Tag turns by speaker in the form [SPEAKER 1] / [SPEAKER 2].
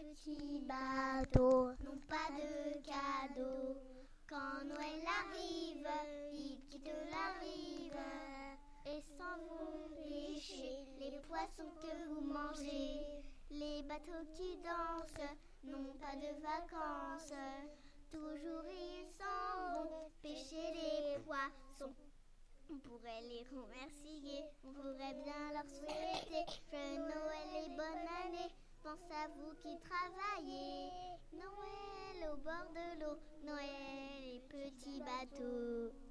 [SPEAKER 1] petits bateaux n'ont pas de cadeaux. Quand Noël arrive, ils quittent la rive et s'en vont pêcher les poissons que vous mangez. Les bateaux qui dansent n'ont pas de vacances. Toujours ils s'en vont pêcher les poissons. On pourrait les remercier, on pourrait bien leur souhaiter Joyeux Noël et bonne année. Pense à vous qui travaillez. Noël au bord de l'eau, Noël et petits bateaux.